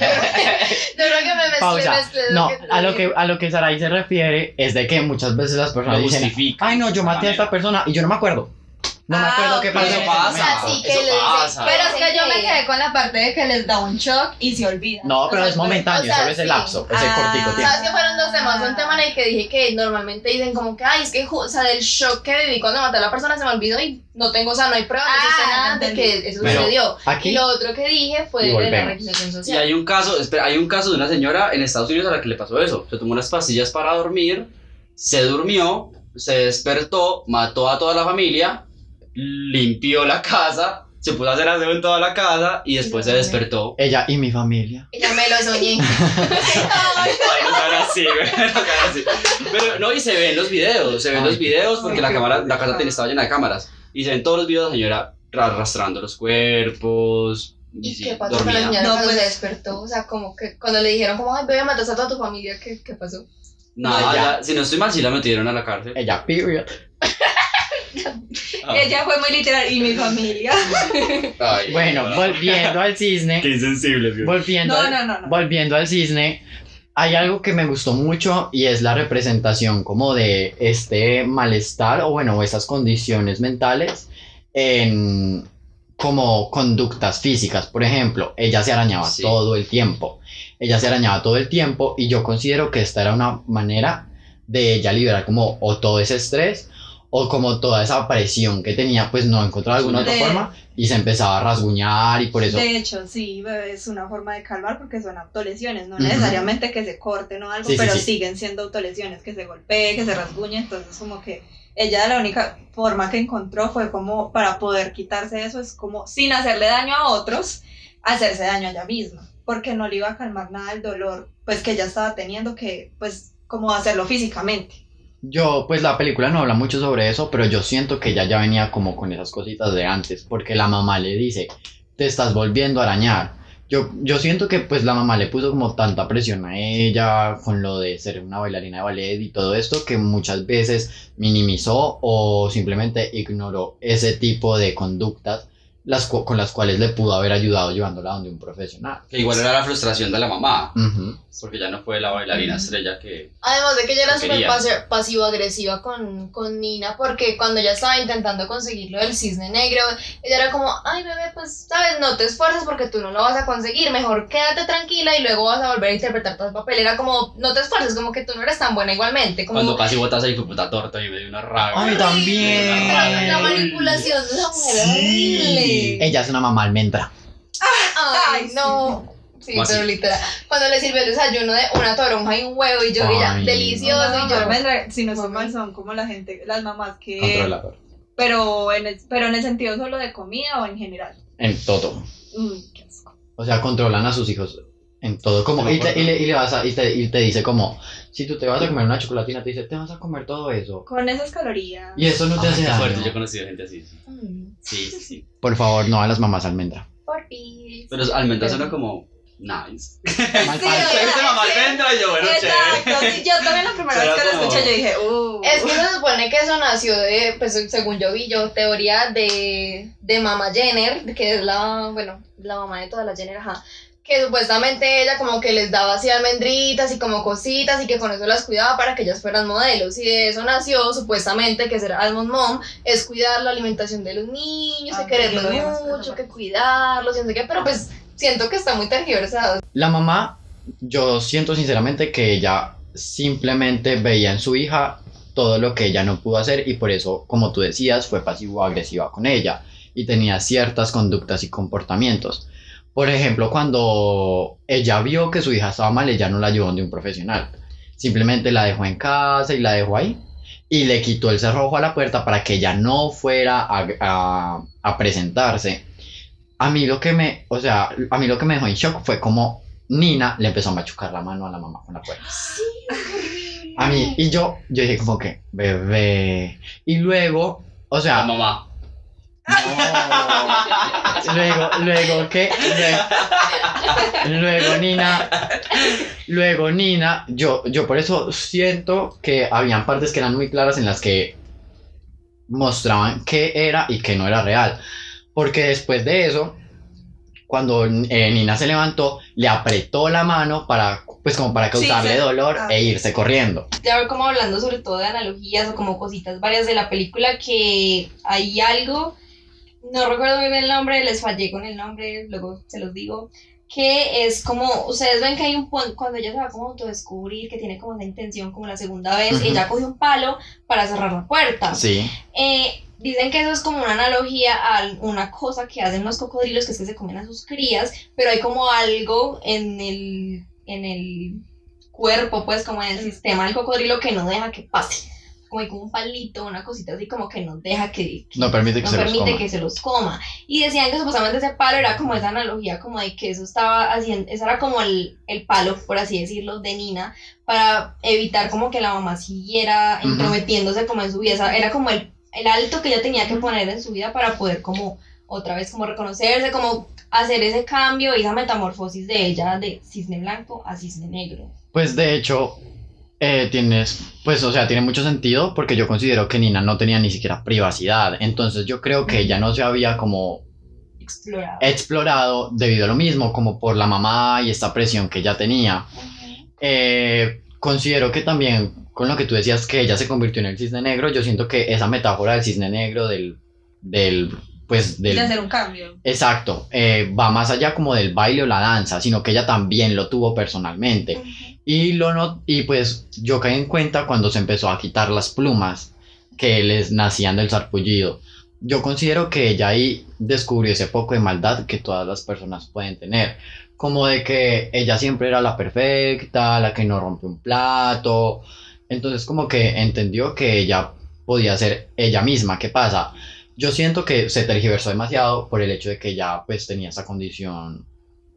creo que me mezclé, Pausa. mezclé lo No, que te a lo dije. que, a lo que Sarai se refiere es de que muchas veces las personas lo dicen, justifica. ay no, yo maté a esta persona y yo no me acuerdo. No me Ah, acuerdo qué ok. pasó. Eso en ese pasa. momento. Así que Eso le dicen, pasa. pero es que yo me quedé con la parte de que les da un shock y se olvida. No, pero O sea, es momentáneo, o sea, solo ese sí. lapso, ese Ah. cortico tiempo. ¿Sabes que fueron dos temas? Un tema en el que dije que normalmente dicen como que, ay, es que, ju- o sea, del shock que viví cuando maté a la persona se me olvidó y no tengo, o sea, no hay pruebas, no existe Ah, nada ya de entendí. que eso Pero sucedió. aquí- Y lo otro que dije fue Y de la volvemos. reinserción Y social. hay un caso, espera, hay un caso de una señora en Estados Unidos a la que le pasó eso. Se tomó unas pastillas para dormir, se durmió, se despertó, mató a toda la familia, limpió la casa, se puso a hacer aseo en toda la casa y después se despertó. Ella y mi familia. Y ya me lo soñé. Ay, no sean así, güey, no sean así. Pero no, y se ven los videos, se ven Ay, los videos porque ay, la qué cámara, la complicado. casa tenía- estaba llena de cámaras. Y se ven todos los videos de la señora arrastrando los cuerpos. Y, ¿Y sí, qué pasó con la dormida. señora No, cuando pues- se despertó? O sea, como que cuando le dijeron como, ay, bebé, mataste a toda tu familia, ¿qué, qué pasó? Nada, Ya. la- si no estoy mal, sí la metieron a la cárcel. Ella, period. Ah. Ella fue muy literal y mi familia. Ay, Bueno, no. volviendo al cisne, Qué insensible, Dios. volviendo, No, al, no, no, no. volviendo al cisne, hay algo que me gustó mucho y es la representación como de este malestar o bueno, esas condiciones mentales en como conductas físicas. Por ejemplo, ella se arañaba Sí. todo el tiempo. Ella se arañaba todo el tiempo y yo considero que esta era una manera de ella liberar como o todo ese estrés o como toda esa presión que tenía, pues no encontraba alguna otra De- forma y se empezaba a rasguñar y por eso... De hecho, sí, bebé, es una forma de calmar porque son autolesiones, no Ujú. necesariamente que se corten o algo, Sí, sí, pero sí. siguen siendo autolesiones, que se golpee, que se rasguñe, entonces como que ella la única forma que encontró fue como para poder quitarse eso, es como sin hacerle daño a otros, hacerse daño a ella misma, porque no le iba a calmar nada el dolor, pues que ella estaba teniendo que, pues, como hacerlo físicamente. Yo, pues la película no habla mucho sobre eso, pero yo siento que ella ya venía como con esas cositas de antes, porque la mamá le dice, te estás volviendo a arañar. Yo, yo siento que pues la mamá le puso como tanta presión a ella con lo de ser una bailarina de ballet y todo esto, que muchas veces minimizó o simplemente ignoró ese tipo de conductas las cu- con las cuales le pudo haber ayudado llevándola donde un profesional. Que igual era la frustración de la mamá, Ujú. porque ya no fue la bailarina estrella que... Además de que ella era Lo súper quería. pasi- pasivo-agresiva con, con Nina, porque cuando ella estaba intentando conseguir lo del cisne negro, ella era como, ay bebé, pues sabes, no te esfuerces porque tú no lo vas a conseguir, mejor quédate tranquila y luego vas a volver a interpretar todo el papel. Era como, no te esfuerces, como que tú no eres tan buena igualmente. Como, Cuando casi botas ahí fue puta torta y me dio una rabia. Ay, también. Me dio una la, rabia. la manipulación de esa mujer era horrible. Ella es una mamá almendra. Ay, Ay, no. Sí, ¿Cómo pero así? literal. Cuando le sirvió el desayuno de una toronja y un huevo y yo, Ay, ella, no. delicioso. No, y yo, almendra, si no estoy Mami. mal, son como la gente, las mamás que... Controlador. Pero en, el, pero en el sentido solo de comida o en general. En todo. Mm, qué asco. O sea, controlan a sus hijos en todo. Como, y, te, y, le, y, le vas a, y, te, y te dice como, si tú te vas a comer una chocolatina, te dice, te vas a comer todo eso. Con esas calorías. Y eso no te Ay, hace qué daño. fuerte, yo he conocido gente así. Sí, mm, sí, sí. sí. Por favor, no a las mamás almendra. por ti. Pero almendra suena como nice. Mal Sí, padre. o sea, Ese mamá es que- almendra y yo, bueno, Exacto, chévere. sí, yo también la primera vez que lo Será como- escuché yo dije, uh. Es que se supone que eso nació de, pues según yo vi yo, teoría de, de Mama Jenner, que es la, bueno, la mamá de todas las Jenner, ajá. Que supuestamente ella como que les daba así almendritas y como cositas y que con eso las cuidaba para que ellas fueran modelos. Y de eso nació supuestamente que ser Almond Mom es cuidar la alimentación de los niños, Ah, que quererlos sí, lo vimos, mucho, esa que parte. cuidarlos y no sé qué, pero pues siento que está muy tergiversado. La mamá, yo siento sinceramente que ella simplemente veía en su hija todo lo que ella no pudo hacer y por eso, como tú decías, fue pasivo-agresiva con ella y tenía ciertas conductas y comportamientos. Por ejemplo, cuando ella vio que su hija estaba mal, ella no la llevó de un profesional. Simplemente la dejó en casa y la dejó ahí. Y le quitó el cerrojo a la puerta para que ella no fuera a, a, a presentarse. A mí lo que me, o sea, a mí lo que me dejó en shock fue como Nina le empezó a machucar la mano a la mamá con la puerta. A mí, y yo, yo dije como que, bebé. Y luego, o La sea, mamá. no. Luego, luego, ¿qué? Luego, luego Nina, luego Nina, yo, yo por eso siento que habían partes que eran muy claras en las que mostraban qué era y qué no era real. Porque después de eso, cuando eh, Nina se levantó, le apretó la mano para, pues como para causarle Sí, sí. dolor Ah. e irse corriendo. Ya como hablando sobre todo de analogías o como cositas varias de la película, que hay algo, no recuerdo muy bien el nombre, les fallé con el nombre, luego se los digo, que es como, ustedes ven que hay un punto, cuando ella se va como a autodescubrir, que tiene como esa intención como la segunda vez, Ujú. ella coge un palo para cerrar la puerta. Sí. Eh, dicen que eso es como una analogía a una cosa que hacen los cocodrilos, que es que se comen a sus crías, pero hay como algo en el, en el cuerpo, pues como en el sistema del cocodrilo que no deja que pase. Como hay como un palito, una cosita así como que no deja que, que No permite que no se los permite coma. que se los coma. Y decían que supuestamente ese palo era como esa analogía, como de que eso estaba haciendo, ese era como el, el palo, por así decirlo, de Nina, para evitar como que la mamá siguiera Ujú. intrometiéndose como en su vida. O sea, era como el, el alto que ella tenía que poner en su vida para poder como otra vez como reconocerse, como hacer ese cambio y esa metamorfosis de ella de cisne blanco a cisne negro. Pues de hecho, eh, tienes, pues o sea, tiene mucho sentido porque yo considero que Nina no tenía ni siquiera privacidad. Entonces yo creo que ella no se había como Explorado. explorado debido a lo mismo, como por la mamá y esta presión que ella tenía. Eh, considero que también, con lo que tú decías que ella se convirtió en el cisne negro, yo siento que esa metáfora del cisne negro, del, del pues del... De hacer un cambio. Exacto, eh, va más allá como del baile o la danza, sino que ella también lo tuvo personalmente. Y, lo no, y pues yo caí en cuenta cuando se empezó a quitar las plumas que les nacían del sarpullido. Yo considero que ella ahí descubrió ese poco de maldad que todas las personas pueden tener, como de que ella siempre era la perfecta, la que no rompe un plato, entonces como que entendió que ella podía ser ella misma. ¿Qué pasa? Yo siento que se tergiversó demasiado por el hecho de que ella pues tenía esa condición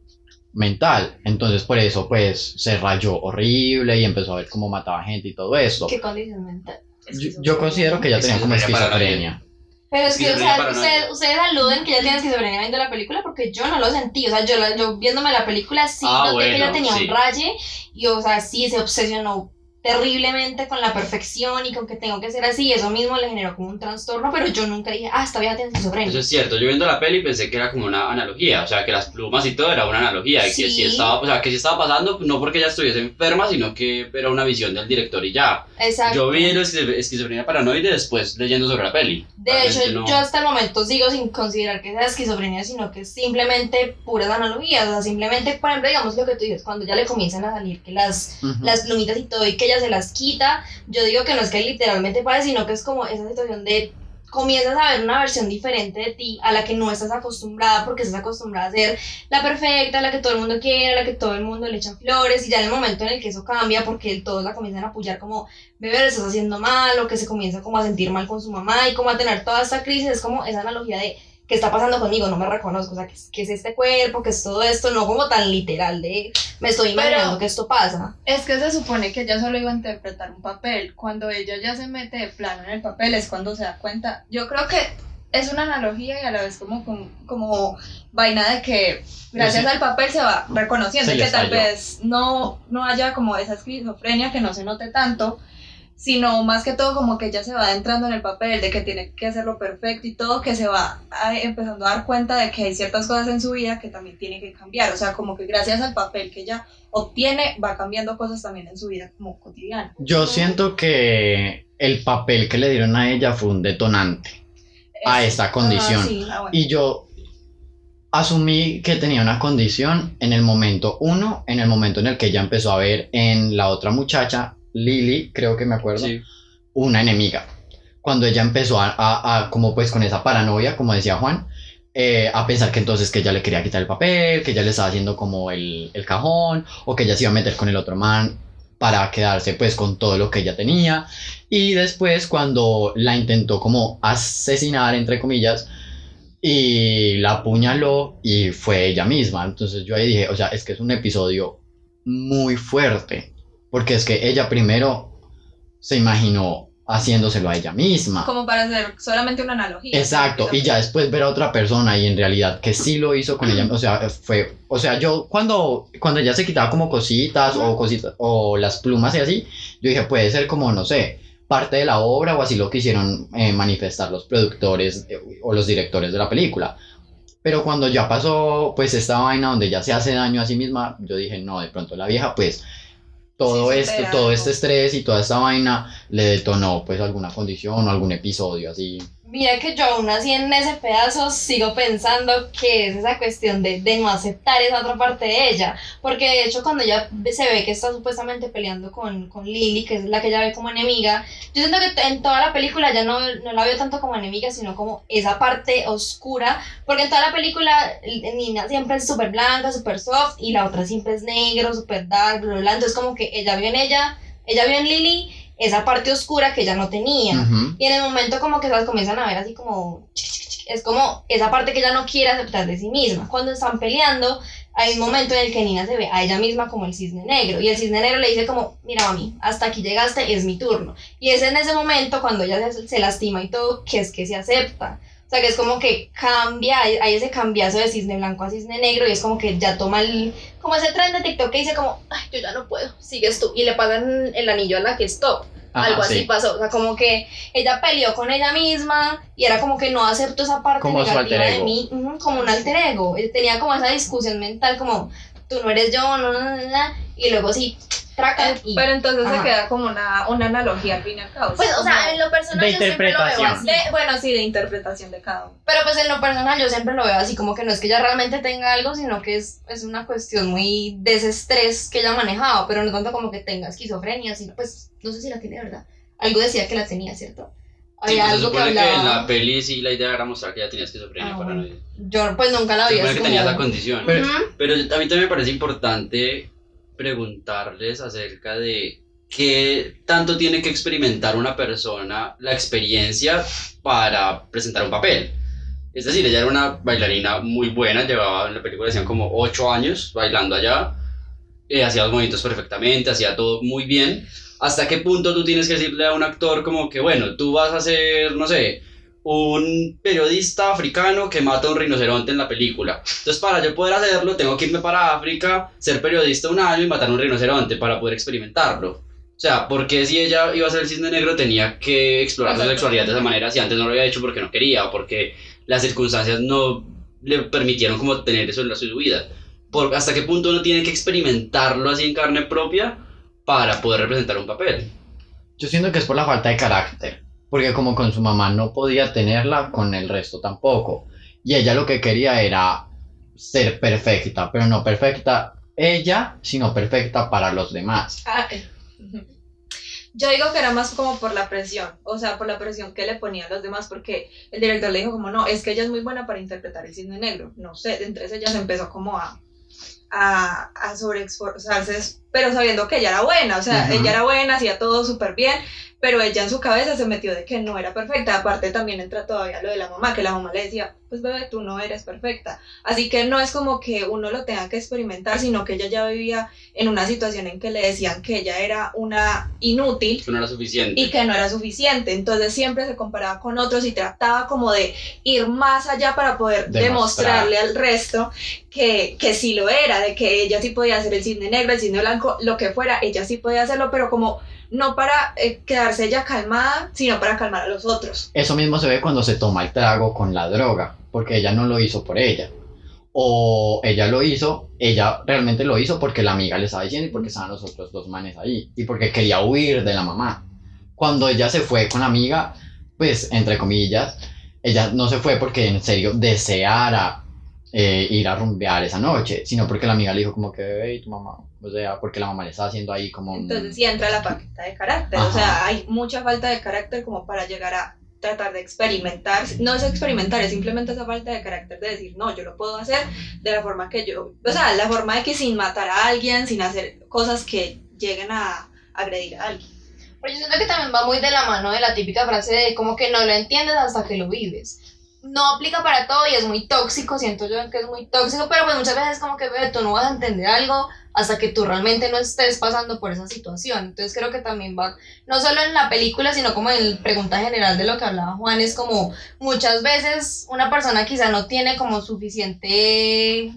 mental, entonces por eso pues se rayó horrible y empezó a ver cómo mataba gente y todo esto. ¿Qué condición mental? Yo, yo considero que ella tenía como esquizofrenia. Pero es que, o Esquizofrenia sea, paranoide. ustedes, ustedes aluden que ella tiene esquizofrenia viendo la película porque yo no lo sentí. O sea, yo, la- yo viéndome la película sí Ah, noté que ella bueno, tenía sí. un raye y, o sea, sí se obsesionó terriblemente con la perfección y con que tengo que ser así. Eso mismo le generó como un trastorno, pero yo nunca dije, ah, esta vieja tiene esquizofrenia. Eso es cierto, yo viendo la peli pensé que era como una analogía, o sea, que las plumas y todo era una analogía, y que Sí. sí estaba, o sea, que sí estaba pasando, no porque ella estuviese enferma, sino que era una visión del director y ya. Exacto. Yo vi el esquizo- esquizofrenia paranoide después leyendo sobre la peli. De Realmente hecho, no- yo hasta el momento sigo sin considerar que sea esquizofrenia, sino que es simplemente puras analogías. O sea, simplemente, por ejemplo, digamos lo que tú dices, cuando ya le comienzan a salir que las, Ujú. las plumitas y todo y que ella se las quita, yo digo que no es que literalmente pase, sino que es como esa situación de comienzas a ver una versión diferente de ti a la que no estás acostumbrada porque estás acostumbrada a ser la perfecta, la que todo el mundo quiere, la que todo el mundo le echa flores, y ya en el momento en el que eso cambia porque todos la comienzan a apoyar como bebé, lo estás haciendo mal, o que se comienza como a sentir mal con su mamá y como a tener toda esta crisis, es como esa analogía de ¿qué está pasando conmigo? No me reconozco, o sea, ¿qué es, qué es este cuerpo? ¿Qué es todo esto? No como tan literal de me estoy imaginando Pero- que esto pasa. Es que se supone que ella solo iba a interpretar un papel. Cuando ella ya se mete de plano en el papel es cuando se da cuenta. Yo creo que es una analogía y a la vez como, como, como vaina de que gracias Sí. al papel se va reconociendo Se le que tal estalló. vez no, no haya como esa esquizofrenia, que no se note tanto, sino más que todo como que ella se va adentrando en el papel de que tiene que hacerlo perfecto y todo, que se va a- empezando a dar cuenta de que hay ciertas cosas en su vida que también tiene que cambiar. O sea, como que gracias al papel que ella obtiene, va cambiando cosas también en su vida como cotidiana. Yo siento que el papel que le dieron a ella fue un detonante a Es- esta condición. Ah, sí. ah, bueno. Y yo asumí que tenía una condición en el momento uno, en el momento en el que ella empezó a ver en la otra muchacha, Lily, creo que me acuerdo, Sí. una enemiga. Cuando ella empezó a, a- a, como pues con esa paranoia, como decía Juan, eh, a pensar que entonces que ella le quería quitar el papel, que ella le estaba haciendo como el, el cajón, o que ella se iba a meter con el otro man para quedarse pues con todo lo que ella tenía. Y después cuando la intentó como asesinar, entre comillas, y la apuñaló y fue ella misma. Entonces yo ahí dije, o sea, es que es un episodio muy fuerte, porque es que ella primero se imaginó haciéndoselo a ella misma. Como para hacer solamente una analogía. Exacto, y ya después ver a otra persona y en realidad que sí lo hizo con ella, o sea, fue, o sea, yo cuando, cuando ella se quitaba como cositas o cositas, o las plumas y así, yo dije, puede ser como, no sé, parte de la obra o así lo quisieron eh, manifestar los productores eh, o los directores de la película. Pero cuando ya pasó, pues, esta vaina donde ya se hace daño a sí misma, yo dije, no, de pronto la vieja, pues, todo Sí, esto, supera todo algo. este estrés y toda esta vaina le detonó, pues, alguna condición o algún episodio así. Mira que yo aún así en ese pedazo sigo pensando que es esa cuestión de, de no aceptar esa otra parte de ella, porque de hecho cuando ella se ve que está supuestamente peleando con, con Lily, que es la que ella ve como enemiga, yo siento que t- en toda la película ya no, no la veo tanto como enemiga, sino como esa parte oscura, porque en toda la película el- Nina siempre es súper blanca, súper soft, y la otra siempre es negro, súper dark, bla, bla, bla. Entonces como que ella vio en ella, ella vio en Lily esa parte oscura que ella no tenía. Ujú. Y en el momento como que las comienzan a ver así como... chic, chic, chic, es como esa parte que ella no quiere aceptar de sí misma. Cuando están peleando, hay un momento en el que Nina se ve a ella misma como el cisne negro. Y el cisne negro le dice como, mira mami, hasta aquí llegaste, es mi turno. Y es en ese momento cuando ella se, se lastima y todo, que es que se acepta. O sea que es como que cambia, hay, hay ese cambiazo de cisne blanco a cisne negro y es como que ya toma el... Como ese tren de TikTok que dice como, ay, yo ya no puedo, sigues tú. Y le pasan el anillo a la que stop. Ajá, Algo así sí. pasó, o sea, como que ella peleó con ella misma y era como que no aceptó esa parte Como su negativa alter de ego. mí, ujú, como un alter ego. Él tenía como esa discusión mental, como tú no eres yo, no, no, no, no, no, y luego sí, traca y... Pero entonces Ajá. se queda como una, una analogía al fin y al cabo. Pues, o sea, como en lo personal de yo siempre lo veo interpretación. así. de- bueno, sí, de interpretación de cada uno. Pero pues en lo personal yo siempre lo veo así, como que no es que ella realmente tenga algo, sino que es, es una cuestión muy de ese estrés que ella ha manejado, pero no tanto como que tenga esquizofrenia, sino pues, no sé si la tiene, ¿verdad? Algo decía que la tenía, ¿cierto? Sí, había pues se algo que supone que, hablaba. en la peli sí la idea era mostrar que ya tenías esquizofrenia Ah, para bueno. no. Yo pues nunca la Se vi supone así que tenía como- esa condición. Pero- Ujú. Pero yo- a mí también me parece importante preguntarles acerca de qué tanto tiene que experimentar una persona la experiencia para presentar un papel. Es decir, ella era una bailarina muy buena, llevaba en la película decían como ocho años bailando allá, eh, hacía los movimientos perfectamente, hacía todo muy bien. ¿Hasta qué punto tú tienes que decirle a un actor como que, bueno, tú vas a ser, no sé, un periodista africano que mata a un rinoceronte en la película? Entonces, para yo poder hacerlo, tengo que irme para África, ser periodista un año y matar a un rinoceronte para poder experimentarlo. O sea, porque si ella iba a ser el cisne negro tenía que explorar su Exacto. sexualidad de esa manera si antes no lo había hecho porque no quería o porque las circunstancias no le permitieron como tener eso en la su vida? Por, ¿Hasta qué punto uno tiene que experimentarlo así en carne propia para poder representar un papel? Yo siento que es por la falta de carácter, porque como con su mamá no podía tenerla, con el resto tampoco. Y ella lo que quería era ser perfecta, pero no perfecta ella, sino perfecta para los demás. Ah, eh, ujú. Yo digo que era más como por la presión, o sea, por la presión que le ponían los demás, porque el director le dijo como, no, es que ella es muy buena para interpretar el cisne negro, no sé, entonces ella se empezó como a, a, a sobreesforzarse, pero sabiendo que ella era buena, o sea, Ujú. ella era buena, hacía todo súper bien, pero ella en su cabeza se metió de que no era perfecta. Aparte también entra todavía lo de la mamá, que la mamá le decía, pues bebé, tú no eres perfecta. Así que no es como que uno lo tenga que experimentar, sino que ella ya vivía en una situación en que le decían que ella era una inútil Eso no era suficiente. y que no era suficiente. Entonces siempre se comparaba con otros y trataba como de ir más allá para poder Demostrar. demostrarle al resto que, que sí lo era, de que ella sí podía hacer el cisne negro, el cisne blanco, lo que fuera, ella sí podía hacerlo, pero como no para eh, quedarse ella calmada, sino para calmar a los otros. Eso mismo se ve cuando se toma el trago con la droga, porque ella no lo hizo por ella. O ella lo hizo, ella realmente lo hizo porque la amiga le estaba diciendo y porque estaban los otros dos manes ahí. Y porque quería huir de la mamá. Cuando ella se fue con la amiga, pues, entre comillas, ella no se fue porque en serio deseara eh, ir a rumbear esa noche, sino porque la amiga le dijo como que, bebé, ¿y tu mamá? O sea, porque la mamá le estaba haciendo ahí como... un- Entonces sí entra la falta de carácter, o Ajá. sea, hay mucha falta de carácter como para llegar a tratar de experimentar, no es experimentar, es simplemente esa falta de carácter de decir, no, yo lo puedo hacer de la forma que yo, o sea, la forma de que sin matar a alguien, sin hacer cosas que lleguen a agredir a alguien. Pero yo siento que también va muy de la mano de la típica frase de como que no lo entiendes hasta que lo vives. No aplica para todo y es muy tóxico, siento yo que es muy tóxico, pero pues muchas veces como que bebé, tú no vas a entender algo hasta que tú realmente no estés pasando por esa situación. Entonces creo que también va, no solo en la película, sino como en la pregunta general de lo que hablaba Juan, es como muchas veces una persona quizá no tiene como suficiente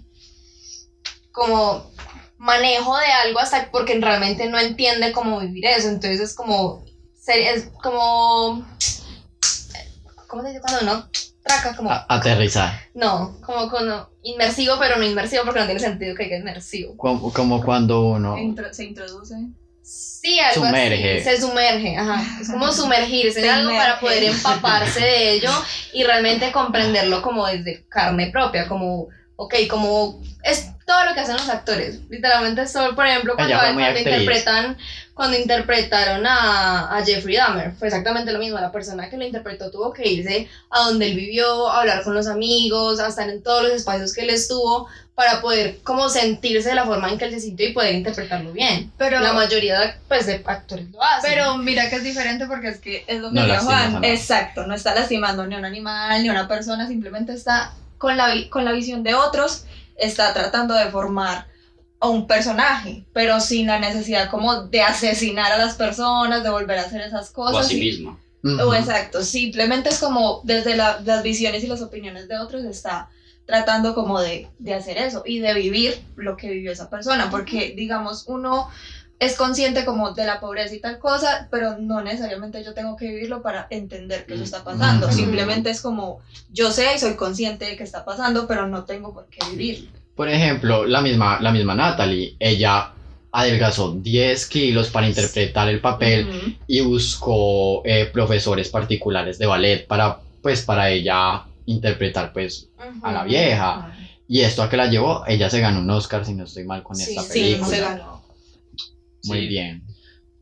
como manejo de algo hasta porque realmente no entiende cómo vivir eso. Entonces es como, es como, ¿cómo se dice cuando uno traca? Como, a- aterrizar. no, como cuando inmersivo, pero no inmersivo porque no tiene sentido que diga inmersivo. Como, como cuando uno... Intro- se introduce. Sí, algo Sumerge. así, se sumerge, ajá, es como sumergirse en Se algo para inmerge. poder empaparse de ello y realmente comprenderlo como desde carne propia, como, ok, como es todo lo que hacen los actores, literalmente es todo, por ejemplo, cuando, Ella fue muy cuando actriz. interpretan, cuando interpretaron a, a Jeffrey Dahmer, fue exactamente lo mismo, la persona que lo interpretó tuvo que irse a donde él vivió, a hablar con los amigos, a estar en todos los espacios que él estuvo, para poder como sentirse de la forma en que él se sintió y poder interpretarlo bien. Pero, La mayoría de, pues, de actores lo hacen. pero mira que es diferente porque es que es lo que No decía lastimas a Juan. nadie. Exacto, no está lastimando ni a un animal, ni a una persona, simplemente está con la, vi- con la visión de otros, está tratando de formar a un personaje, pero sin la necesidad como de asesinar a las personas, de volver a hacer esas O cosas. a sí y- misma. Ujú. O exacto, simplemente es como desde la- las visiones y las opiniones de otros está tratando como de, de hacer eso y de vivir lo que vivió esa persona, porque digamos uno es consciente como de la pobreza y tal cosa, pero no necesariamente yo tengo que vivirlo para entender que eso está pasando, Ujú. simplemente es como yo sé y soy consciente de que está pasando, pero no tengo por qué vivirlo. Por ejemplo, la misma, la misma Natalie, ella adelgazó diez kilos para interpretar el papel Ujú. y buscó eh, profesores particulares de ballet para, pues, para ella interpretar, pues, Ujú. a la vieja. Y esto a que la llevó, ella se ganó un Oscar, si no estoy mal, con Sí, esta sí, Sí, película. se ganó. Muy Sí. bien.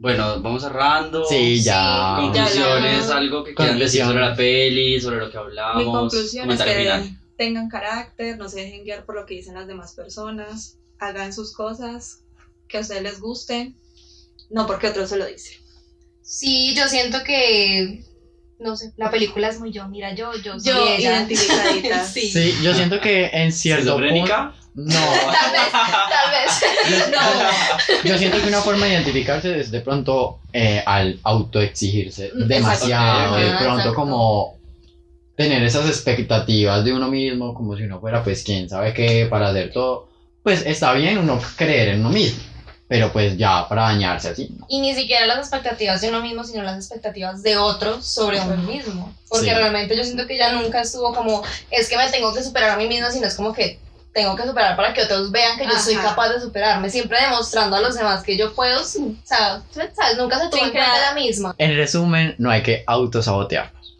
Bueno, vamos cerrando. Sí, ya. Sí, Conclusiones, ya. algo que quieran decir Conclusión. sobre la peli, sobre lo que hablamos. Mi conclusión es comentario que final. tengan carácter, no se dejen guiar por lo que dicen las demás personas, hagan sus cosas, que a ustedes les guste, no porque otro se lo dice. Sí, yo siento que, no sé, la película es muy yo, mira, yo, yo soy Yo ella. identificadita. Sí. Sí, yo siento que en cierto punto. ¿Esquizofrénica? No. Tal vez, tal vez. No. Yo siento que una forma de identificarse es de pronto eh, al autoexigirse demasiado, Ok, ok. de Ah, pronto exacto. como tener esas expectativas de uno mismo, como si uno fuera pues quién sabe qué para hacer todo. Pues está bien uno creer en uno mismo, pero pues ya para dañarse así, ¿no? Y ni siquiera las expectativas de uno mismo, sino las expectativas de otros sobre uno mismo. Porque Sí. realmente yo siento que ella nunca estuvo como, es que me tengo que superar a mí misma, sino es como que tengo que superar para que otros vean que yo soy Ajá. capaz de superarme, siempre demostrando a los demás que yo puedo, sin- o sea, ¿sabes? Nunca se tuvo Sin en cuenta crear- ella misma. En resumen, no hay que autosabotearnos.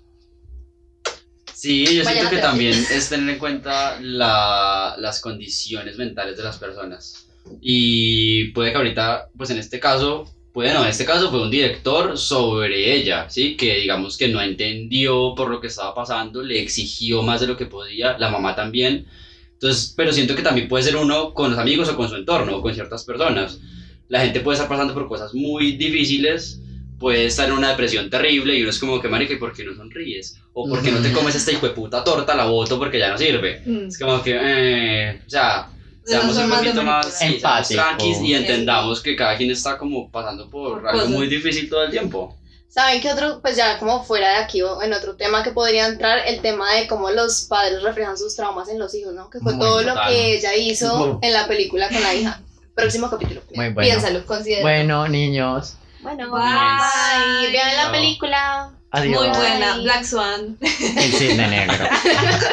Sí, yo Vayan siento a que terapia. también es tener en cuenta la, las condiciones mentales de las personas. Y puede que ahorita, pues en este caso, puede no, en este caso fue un director sobre ella, ¿sí? Que digamos que no entendió por lo que estaba pasando, le exigió más de lo que podía, la mamá también. Entonces, pero siento que también puede ser uno con los amigos o con su entorno o con ciertas personas. La gente puede estar pasando por cosas muy difíciles, puede estar en una depresión terrible y uno es como que, marica, ¿y por qué no sonríes? O ¿por qué no te comes esta hijo de puta torta, la boto porque ya no sirve? Mm. Es como que, eh, o sea, De las seamos un formas de poquito más manipular. sí, seamos Empático. tranquis y entendamos que cada quien está como pasando por Por algo cosas. muy difícil todo el tiempo. ¿Saben qué otro, pues ya como fuera de aquí o en otro tema que podría entrar, el tema de cómo los padres reflejan sus traumas en los hijos, ¿no? Que fue Muy todo lo total. que ella hizo Muy- en la película con la hija. Próximo capítulo. Muy bueno. Piénsalo, considera. Bueno, niños, Bueno, Bye. bye. Vean la Chao. película. adiós. Muy buena, Bye. Black Swan. El cisne negro.